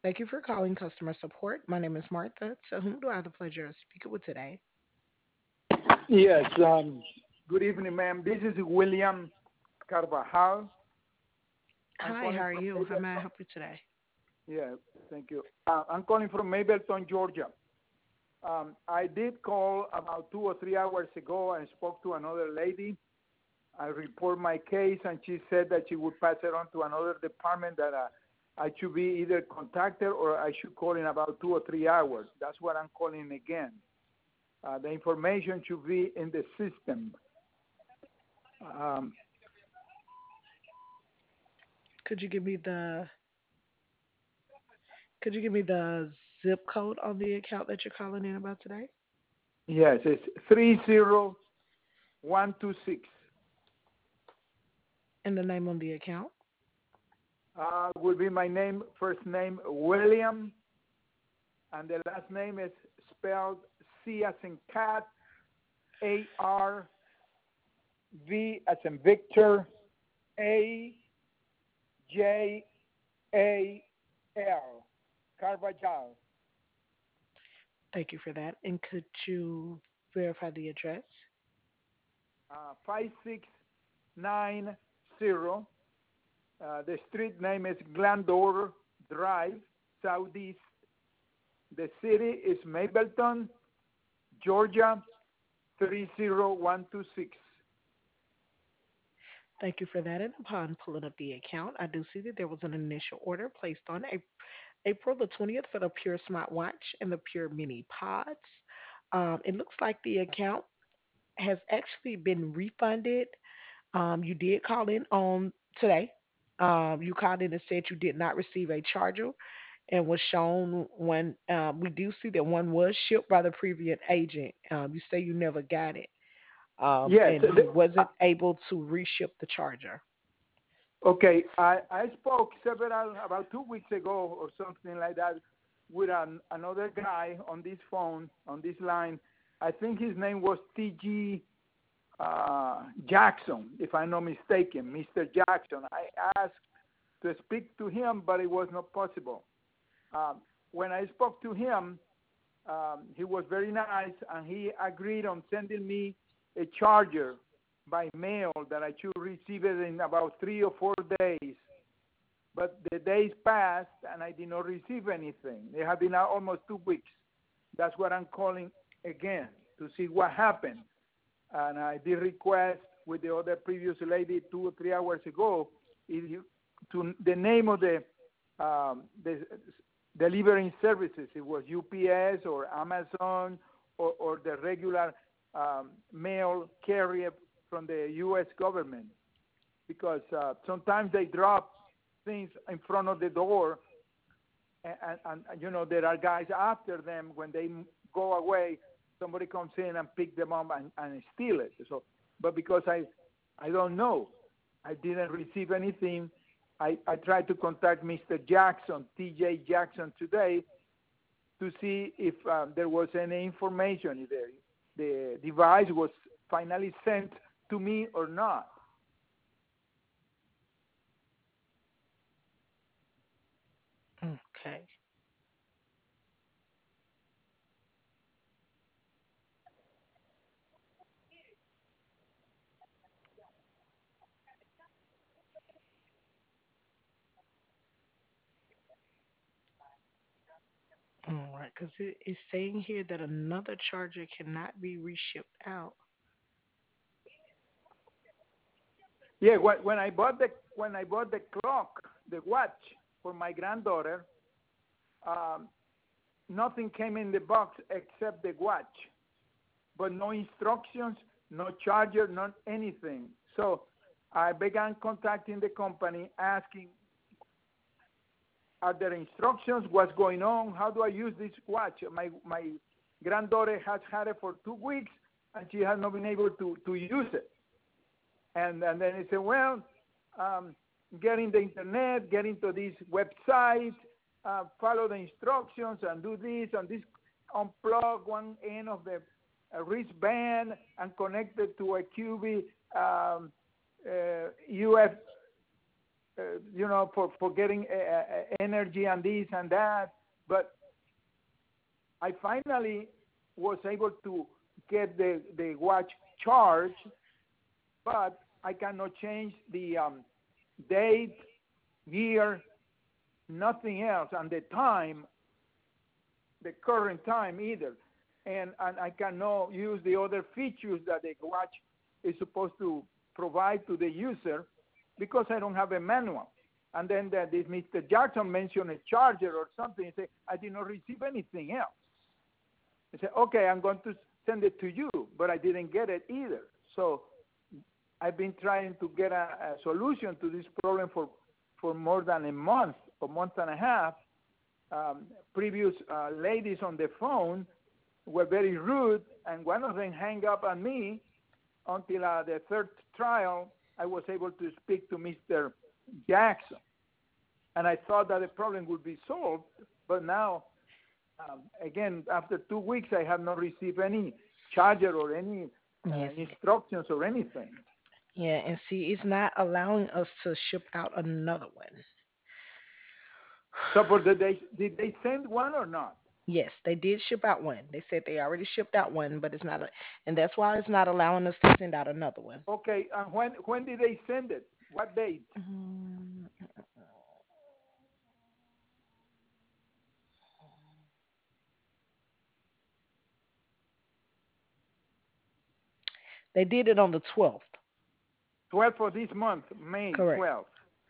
Thank you for calling customer support. My name is Martha. To whom do I have the pleasure of speaking with today? Yes, good evening, ma'am. This is William Carvajal. I'm Hi, how calling are from you? How may I Mableton. help you today? Yeah, thank you. I'm calling from Mableton, Georgia. I did call about 2 or 3 hours ago and spoke to another lady. I report my case, and she said that she would pass it on to another department that I should be either contacted or I should call in about 2 or 3 hours. That's what I'm calling again. The information should be in the system. Um, Could you give me the could you give me the zip code on the account that you're calling in about today? yes, it's 30126. And the name on the account? Will be my name, first name William, and the last name is spelled C as in cat, ARV as in Victor, AJAL, Carvajal. Thank you for that. And could you verify the address? 5690. The street name is Glandor Drive, Southeast. The city is Mableton, Georgia, 30126. Thank you for that. And upon pulling up the account, I do see that there was an initial order placed on April the 20th for the Pure Smartwatch and the Pure Mini Pods. It looks like the account has actually been refunded. You did call in on today. You called in and said you did not receive a charger and was shown one. We do see that one was shipped by the previous agent. You say you never got it, Yes. and he wasn't able to reship the charger. Okay. I spoke about 2 weeks ago or something like that, with another guy on this phone, on this line. I think his name was T.G. Jackson, if I'm not mistaken, Mr. Jackson. I asked to speak to him, but it was not possible. Um, when I spoke to him, he was very nice, and he agreed on sending me a charger by mail that I should receive it in about 3 or 4 days. But the days passed, and I did not receive anything. It had been almost 2 weeks. That's what I'm calling again to see what happened. And I did request with the other previous lady 2 or 3 hours ago, if you, to the name of the delivering services. It was UPS or Amazon, or the regular mail carrier from the U.S. government, because sometimes they drop things in front of the door, and there are guys after them. When they go away, somebody comes in and pick them up and steal it. So, but because I don't know, I didn't receive anything. I tried to contact Mr. Jackson, TJ Jackson, today, to see if there was any information, if the device was finally sent to me or not. Okay. All right, because it is saying here that another charger cannot be reshipped out. Yeah, when I bought the clock, the watch for my granddaughter, um, nothing came in the box except the watch, but no instructions, no charger, not anything. So I began contacting the company, asking, are there instructions? What's going on? How do I use this watch? My granddaughter has had it for 2 weeks, and she has not been able to use it. And then he said, well, um, get in the internet, get into this website, follow the instructions, and do this and this. Unplug one end of the wristband and connect it to a QB UF for getting energy and this and that. But I finally was able to get the watch charged, but I cannot change the date, year, nothing else, and the time, the current time either. And I cannot use the other features that the watch is supposed to provide to the user because I don't have a manual. And then this Mr. Jackson mentioned a charger or something. He said, I did not receive anything else. I said, okay, I'm going to send it to you, but I didn't get it either. So I've been trying to get a solution to this problem for more than a month, a month and a half. Previous ladies on the phone were very rude, and one of them hung up on me until the third trial. I was able to speak to Mr. Jackson, and I thought that the problem would be solved, but now, again, after 2 weeks, I have not received any charger or any Yes. instructions or anything. Yeah, and see, it's not allowing us to ship out another one. So, but did they send one or not? Yes, they did ship out one. They said they already shipped out one, but it's not, and that's why it's not allowing us to send out another one. Okay, and when did they send it? What date? Mm, They did it on the 12th. 12th for this month, May Correct. 12th.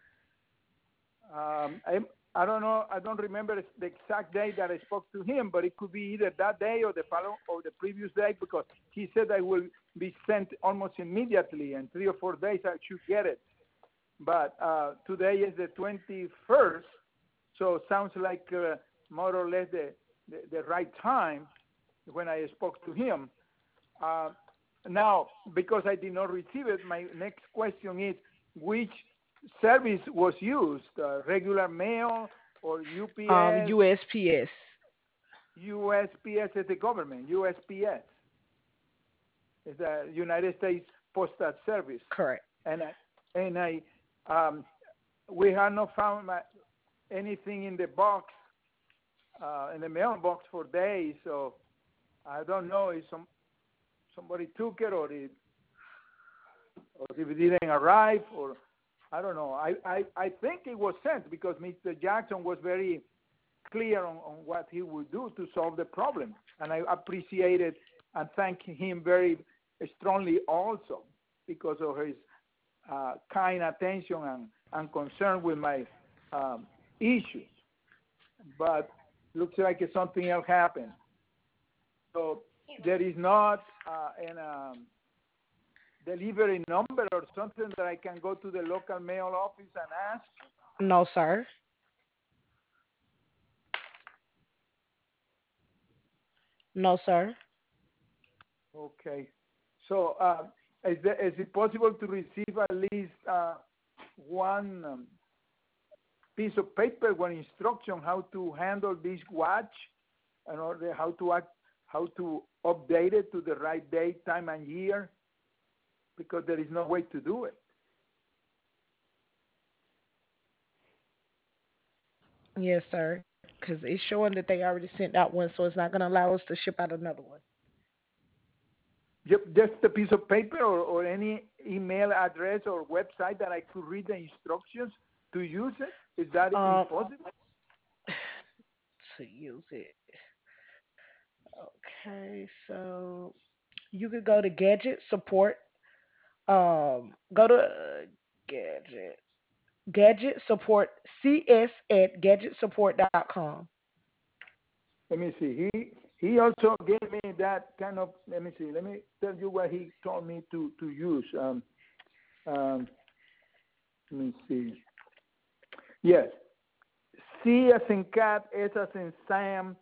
I don't know. I don't remember the exact day that I spoke to him, but it could be either that day or the follow or the previous day because he said I will be sent almost immediately. In 3 or 4 days, I should get it. But today is the 21st, so sounds like more or less the right time when I spoke to him. Uh, Now, because I did not receive it, my next question is which service was used, regular mail or UPS, USPS. USPS is the government, USPS is the United States Postal Service. Correct. And um, we have not found anything in the box, in the mailbox for days, so I don't know if somebody took it or if it didn't arrive, or I don't know. I think it was sent because Mr. Jackson was very clear on what he would do to solve the problem, and I appreciate it and thank him very strongly also because of his kind attention and concern with my issues. But looks like something else happened. So there is not an delivery number or something that I can go to the local mail office and ask? No, sir. No, sir. Okay. So is it possible to receive at least one piece of paper, one instruction how to handle this watch, and order how to update it to the right date, time, and year? Because there is no way to do it. Yes, sir. Because it's showing that they already sent out one, so it's not going to allow us to ship out another one. Just a piece of paper or any email address or website that I could read the instructions to use it? Is that Um, impossible? to use it. Okay, so you could go to Gadget Support. Go to Gadget Gadget Support CS at gadgetsupport.com. Let me see. He also gave me that kind of. Let me see. Let me tell you what he told me to use. Um, let me see. Yes. C as in cat, S as in Sam,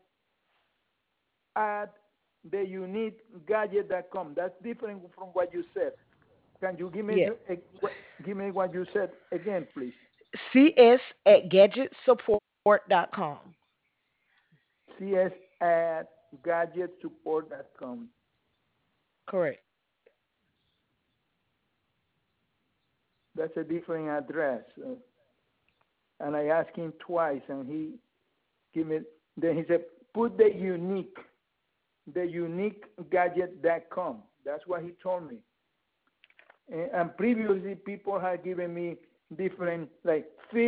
at theuniquegadget.com. That's different from what you said. Can you Yeah. give me what you said again, please? CS at gadgetsupport.com. CS at gadgetsupport.com. Correct. That's a different address. and I asked him twice, and he give me. Then he said, put the unique gadget.com. That's what he told me. And previously, people had given me different, like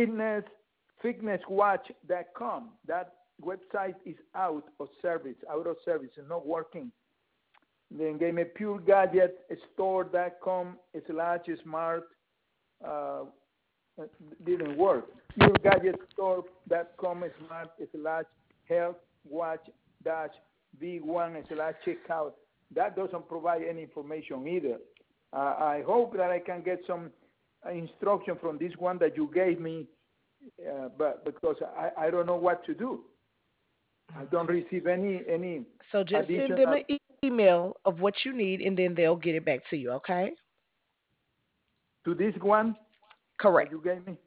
fitnesswatch.com. That website is out of service, it's not working. Then gave me puregadgetstore.com /smart. Uh, didn't work. Puregadgetstore.com smart health watch v1 checkout. That doesn't provide any information either. I hope that I can get some instruction from this one that you gave me, but because I don't know what to do. I don't receive any So just send them additional an email of what you need, and then they'll get it back to you. Okay? to this one that Correct. you gave me.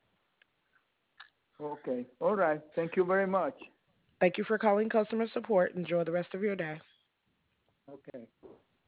Okay. All right. Thank you very much. Thank you for calling customer support. Enjoy the rest of your day. Okay.